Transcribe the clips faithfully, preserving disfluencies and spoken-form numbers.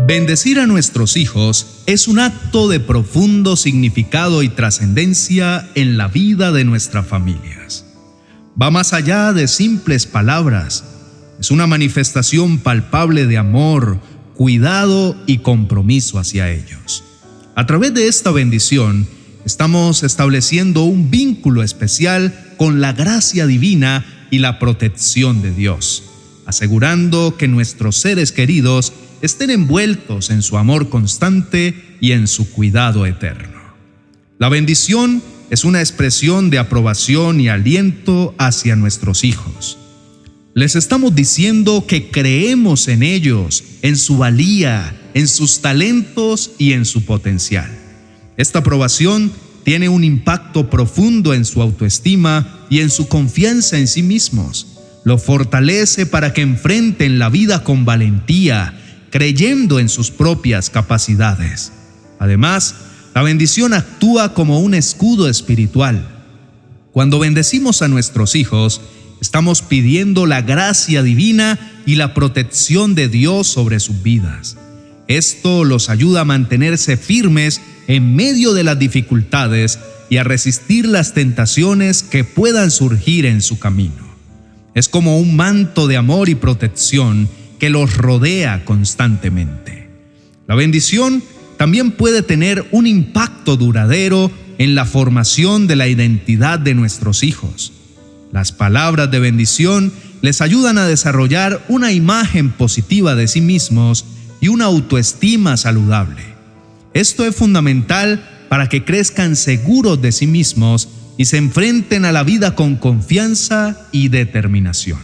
Bendecir a nuestros hijos es un acto de profundo significado y trascendencia en la vida de nuestras familias. Va más allá de simples palabras. Es una manifestación palpable de amor, cuidado y compromiso hacia ellos. A través de esta bendición, estamos estableciendo un vínculo especial con la gracia divina y la protección de Dios, asegurando que nuestros seres queridos estén envueltos en su amor constante y en su cuidado eterno. La bendición es una expresión de aprobación y aliento hacia nuestros hijos. Les estamos diciendo que creemos en ellos, en su valía, en sus talentos y en su potencial. Esta aprobación tiene un impacto profundo en su autoestima y en su confianza en sí mismos. Lo fortalece para que enfrenten la vida con valentía, creyendo en sus propias capacidades. Además, la bendición actúa como un escudo espiritual. Cuando bendecimos a nuestros hijos, estamos pidiendo la gracia divina y la protección de Dios sobre sus vidas. Esto los ayuda a mantenerse firmes en medio de las dificultades y a resistir las tentaciones que puedan surgir en su camino. Es como un manto de amor y protección que los rodea constantemente. La bendición también puede tener un impacto duradero en la formación de la identidad de nuestros hijos. Las palabras de bendición les ayudan a desarrollar una imagen positiva de sí mismos y una autoestima saludable. Esto es fundamental para que crezcan seguros de sí mismos y se enfrenten a la vida con confianza y determinación.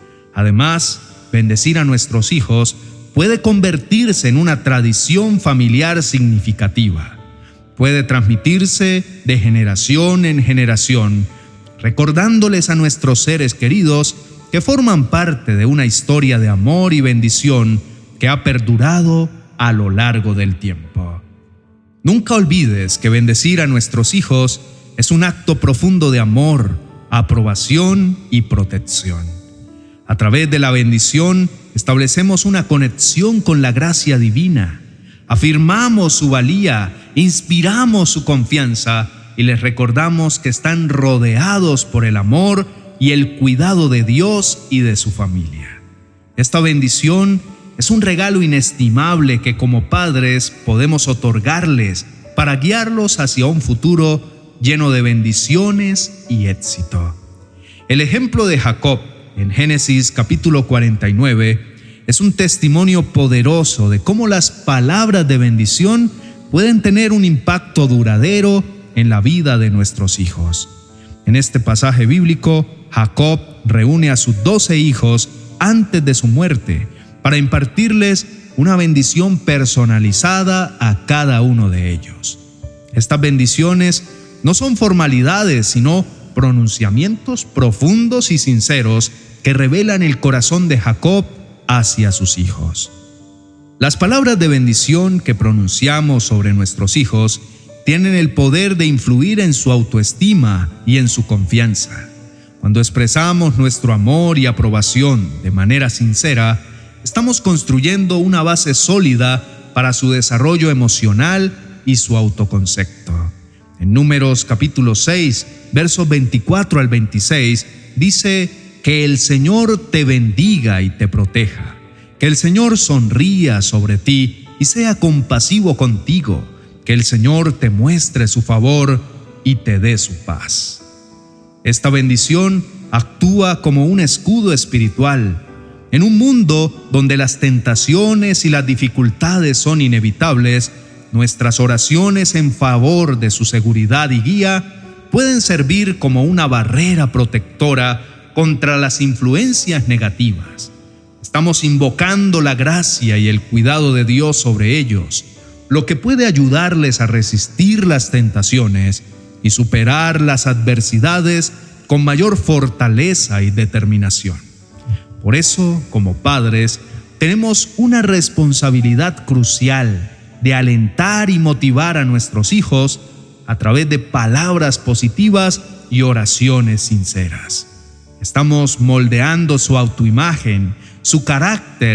Además, bendecir a nuestros hijos puede convertirse en una tradición familiar significativa. Puede transmitirse de generación en generación, recordándoles a nuestros seres queridos que forman parte de una historia de amor y bendición que ha perdurado a lo largo del tiempo. Nunca olvides que bendecir a nuestros hijos es un acto profundo de amor, aprobación y protección. A través de la bendición establecemos una conexión con la gracia divina, afirmamos su valía, inspiramos su confianza y les recordamos que están rodeados por el amor y el cuidado de Dios y de su familia. Esta bendición es un regalo inestimable que como padres podemos otorgarles para guiarlos hacia un futuro lleno de bendiciones y éxito. El ejemplo de Jacob en Génesis capítulo cuarenta y nueve es un testimonio poderoso de cómo las palabras de bendición pueden tener un impacto duradero en la vida de nuestros hijos. En este pasaje bíblico, Jacob reúne a sus doce hijos antes de su muerte para impartirles una bendición personalizada a cada uno de ellos. Estas bendiciones no son formalidades, sino pronunciamientos profundos y sinceros que revelan el corazón de Jacob hacia sus hijos. Las palabras de bendición que pronunciamos sobre nuestros hijos tienen el poder de influir en su autoestima y en su confianza. Cuando expresamos nuestro amor y aprobación de manera sincera, estamos construyendo una base sólida para su desarrollo emocional y su autoconcepto. En Números capítulo seis, versos veinticuatro al veintiséis, dice: que el Señor te bendiga y te proteja, que el Señor sonría sobre ti y sea compasivo contigo, que el Señor te muestre su favor y te dé su paz. Esta bendición actúa como un escudo espiritual. En un mundo donde las tentaciones y las dificultades son inevitables, nuestras oraciones en favor de su seguridad y guía pueden servir como una barrera protectora contra las influencias negativas. Estamos invocando la gracia y el cuidado de Dios sobre ellos, lo que puede ayudarles a resistir las tentaciones y superar las adversidades con mayor fortaleza y determinación. Por eso, como padres, tenemos una responsabilidad crucial de alentar y motivar a nuestros hijos a través de palabras positivas y oraciones sinceras. Estamos moldeando su autoimagen, su carácter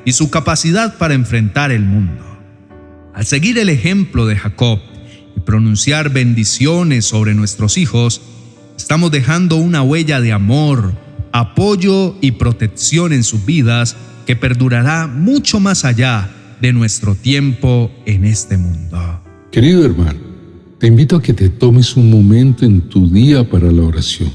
y su capacidad para enfrentar el mundo. Al seguir el ejemplo de Jacob y pronunciar bendiciones sobre nuestros hijos, estamos dejando una huella de amor, apoyo y protección en sus vidas que perdurará mucho más allá de nuestro tiempo en este mundo. Querido hermano, te invito a que te tomes un momento en tu día para la oración.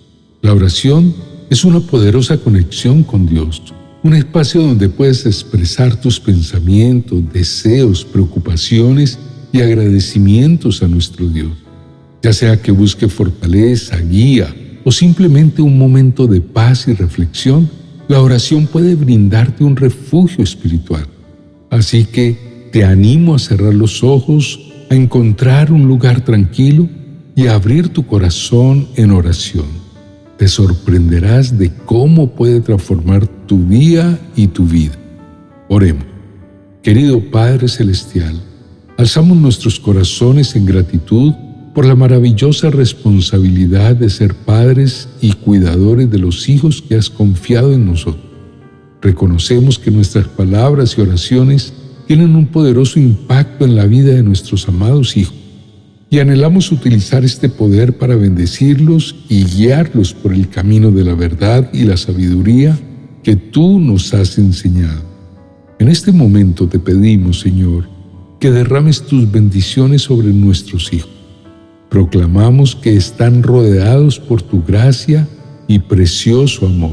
La oración es una poderosa conexión con Dios, un espacio donde puedes expresar tus pensamientos, deseos, preocupaciones y agradecimientos a nuestro Dios. Ya sea que busque fortaleza, guía o simplemente un momento de paz y reflexión, la oración puede brindarte un refugio espiritual. Así que te animo a cerrar los ojos, a encontrar un lugar tranquilo y a abrir tu corazón en oración. Te sorprenderás de cómo puede transformar tu día y tu vida. Oremos. Querido Padre Celestial, alzamos nuestros corazones en gratitud por la maravillosa responsabilidad de ser padres y cuidadores de los hijos que has confiado en nosotros. Reconocemos que nuestras palabras y oraciones tienen un poderoso impacto en la vida de nuestros amados hijos y anhelamos utilizar este poder para bendecirlos y guiarlos por el camino de la verdad y la sabiduría que tú nos has enseñado. En este momento te pedimos, Señor, que derrames tus bendiciones sobre nuestros hijos. Proclamamos que están rodeados por tu gracia y precioso amor.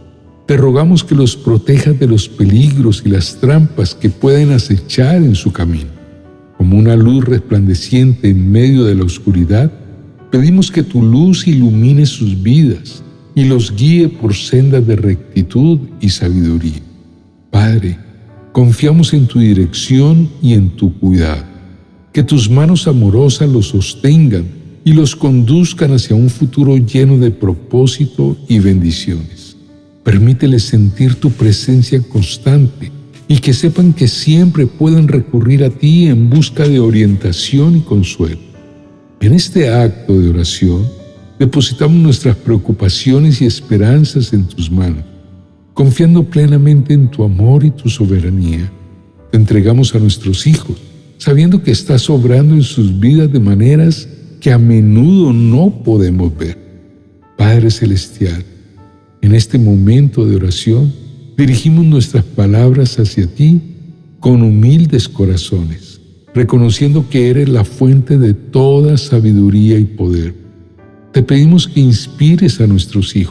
Te rogamos que los protejas de los peligros y las trampas que pueden acechar en su camino. Como una luz resplandeciente en medio de la oscuridad, pedimos que tu luz ilumine sus vidas y los guíe por sendas de rectitud y sabiduría. Padre, confiamos en tu dirección y en tu cuidado. Que tus manos amorosas los sostengan y los conduzcan hacia un futuro lleno de propósito y bendiciones. Permíteles sentir tu presencia constante y que sepan que siempre pueden recurrir a ti en busca de orientación y consuelo. En este acto de oración, depositamos nuestras preocupaciones y esperanzas en tus manos. Confiando plenamente en tu amor y tu soberanía, te entregamos a nuestros hijos, sabiendo que estás obrando en sus vidas de maneras que a menudo no podemos ver. Padre Celestial, en este momento de oración, dirigimos nuestras palabras hacia ti con humildes corazones, reconociendo que eres la fuente de toda sabiduría y poder. Te pedimos que inspires a nuestros hijos,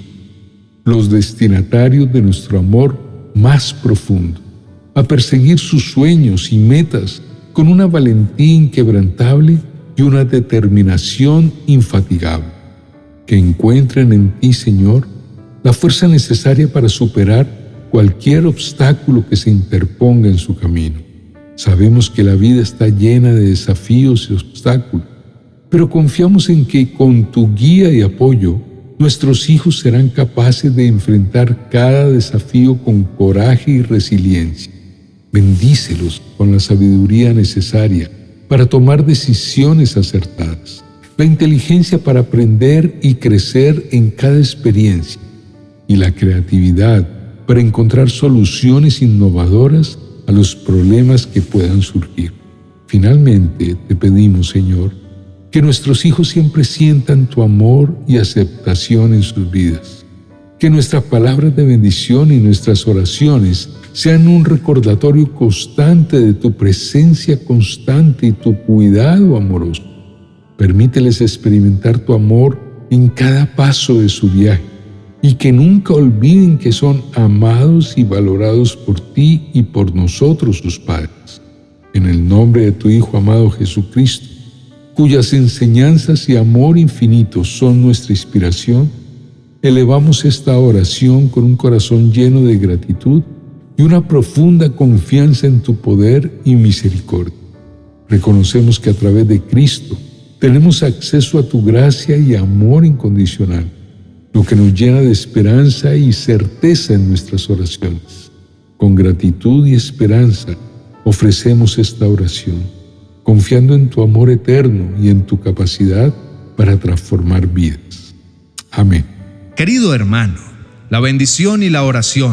los destinatarios de nuestro amor más profundo, a perseguir sus sueños y metas con una valentía inquebrantable y una determinación infatigable. Que encuentren en ti, Señor, la fuerza necesaria para superar cualquier obstáculo que se interponga en su camino. Sabemos que la vida está llena de desafíos y obstáculos, pero confiamos en que con tu guía y apoyo, nuestros hijos serán capaces de enfrentar cada desafío con coraje y resiliencia. Bendícelos con la sabiduría necesaria para tomar decisiones acertadas, la inteligencia para aprender y crecer en cada experiencia, y la creatividad para encontrar soluciones innovadoras a los problemas que puedan surgir. Finalmente, te pedimos, Señor, que nuestros hijos siempre sientan tu amor y aceptación en sus vidas. Que nuestras palabras de bendición y nuestras oraciones sean un recordatorio constante de tu presencia constante y tu cuidado amoroso. Permíteles experimentar tu amor en cada paso de su viaje y que nunca olviden que son amados y valorados por ti y por nosotros, sus padres. En el nombre de tu Hijo amado Jesucristo, cuyas enseñanzas y amor infinito son nuestra inspiración, elevamos esta oración con un corazón lleno de gratitud y una profunda confianza en tu poder y misericordia. Reconocemos que a través de Cristo tenemos acceso a tu gracia y amor incondicional, lo que nos llena de esperanza y certeza en nuestras oraciones. Con gratitud y esperanza ofrecemos esta oración, confiando en tu amor eterno y en tu capacidad para transformar vidas. Amén. Querido hermano, la bendición y la oración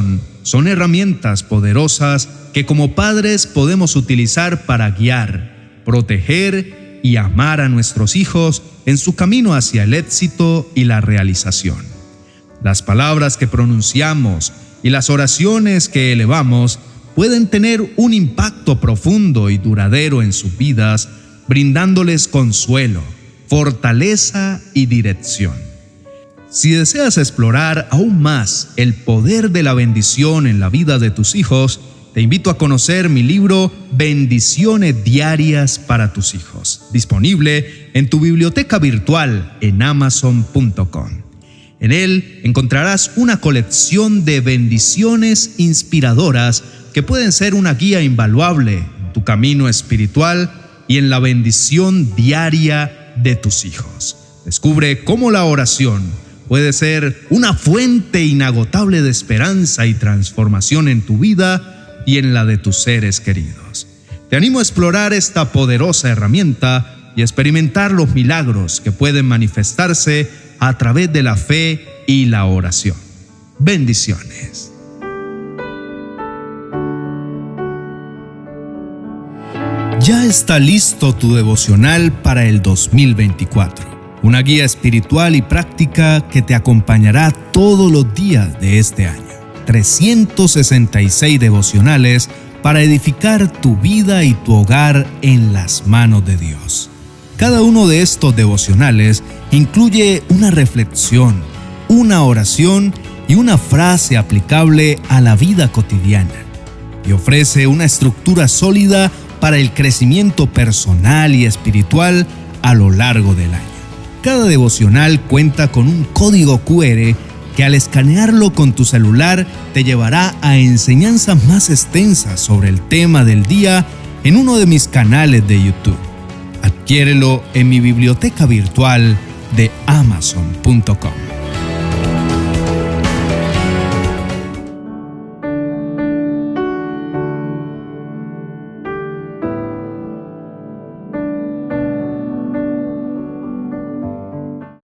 son herramientas poderosas que como padres podemos utilizar para guiar, proteger y amar a nuestros hijos en su camino hacia el éxito y la realización. Las palabras que pronunciamos y las oraciones que elevamos pueden tener un impacto profundo y duradero en sus vidas, brindándoles consuelo, fortaleza y dirección. Si deseas explorar aún más el poder de la bendición en la vida de tus hijos, te invito a conocer mi libro Bendiciones Diarias para tus hijos, disponible en tu biblioteca virtual en amazon punto com. En él encontrarás una colección de bendiciones inspiradoras que pueden ser una guía invaluable en tu camino espiritual y en la bendición diaria de tus hijos. Descubre cómo la oración puede ser una fuente inagotable de esperanza y transformación en tu vida y en la de tus seres queridos. Te animo a explorar esta poderosa herramienta y experimentar los milagros que pueden manifestarse a través de la fe y la oración. Bendiciones. Ya está listo tu devocional para el dos mil veinticuatro. Una guía espiritual y práctica que te acompañará todos los días de este año. trescientos sesenta y seis devocionales para edificar tu vida y tu hogar en las manos de Dios. Cada uno de estos devocionales incluye una reflexión, una oración y una frase aplicable a la vida cotidiana, y ofrece una estructura sólida para el crecimiento personal y espiritual a lo largo del año. Cada devocional cuenta con un código cu erre que al escanearlo con tu celular te llevará a enseñanzas más extensas sobre el tema del día en uno de mis canales de YouTube. Adquiérelo en mi biblioteca virtual de amazon punto com.